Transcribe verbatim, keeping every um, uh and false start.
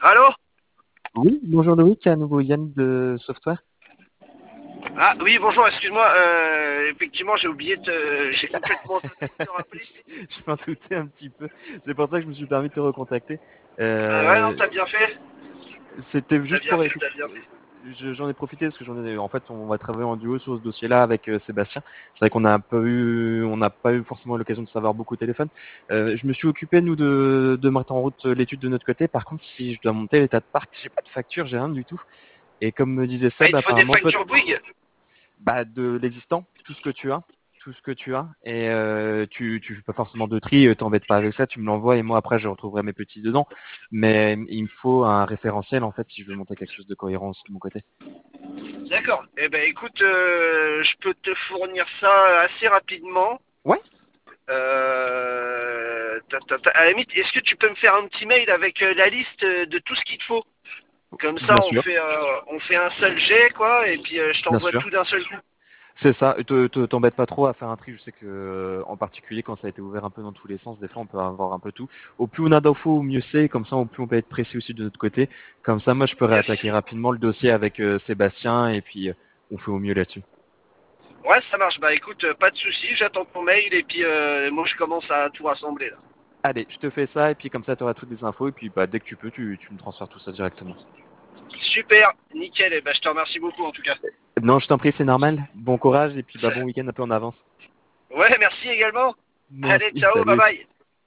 Allô? Oui, bonjour Loïc, à nouveau Yann de Software. Ah oui, bonjour, excuse-moi, euh, effectivement j'ai oublié de te... j'ai complètement oublié de te rappeler. Je m'en doutais un petit peu. C'est pour ça que je me suis permis de te recontacter. Euh, ouais, non, Euh, t'as bien fait, C'était t'as juste bien pour fait, effect- t'as bien fait. je- j'en ai profité parce que j'en ai en fait on va travailler en duo sur ce dossier-là avec euh, Sébastien. C'est vrai qu'on n'a pas eu on n'a pas eu forcément l'occasion de savoir beaucoup au téléphone. Euh, je me suis occupé nous de de mettre en route l'étude de notre côté. Par contre, si je dois monter l'état de parc, j'ai pas de facture, j'ai rien du tout. Et comme me disait Ah, il Seb, te faut des apparemment toi factures Bouygues? bah, de l'existant, tout ce que tu as, tout ce que tu as, et euh, tu tu fais pas forcément de tri, euh, t'embêtes pas avec ça, tu me l'envoies et moi après je retrouverai mes petits dedans. Mais il me faut un référentiel en fait si je veux monter quelque chose de cohérent aussi de mon côté. D'accord, eh ben écoute, euh, je peux te fournir ça assez rapidement. Ouais, Euh, ta, ta, ta- à la limite, est-ce que tu peux me faire un petit mail avec euh, la liste euh, de tout ce qu'il te faut? Comme ça, bien on sûr, fait, euh, on fait un seul jet, quoi, et puis euh, je bien t'envoie sûr. tout d'un seul coup. C'est ça. Te, te- t'embête pas trop à faire un tri. Je sais que euh, en particulier quand ça a été ouvert un peu dans tous les sens, des fois on peut avoir un peu tout. Au plus on a d'infos, au mieux c'est. Comme ça, au plus on peut être précis aussi de notre côté. Comme ça, moi je peux Yes. réattaquer rapidement le dossier avec euh, Sébastien et puis euh, on fait au mieux là-dessus. Ouais, ça marche. Bah écoute, euh, pas de souci, j'attends ton mail et puis euh, moi je commence à tout rassembler là. Allez, je te fais ça et puis comme ça tu auras toutes les infos et puis bah dès que tu peux, tu, tu me transfères tout ça directement. Super, nickel, et bah je te remercie beaucoup en tout cas. Non, je t'en prie, c'est normal. Bon courage et puis bah Ça- bon week-end un peu en avance. Ouais, merci également. Allez, Merci, ciao, bye salut. bye.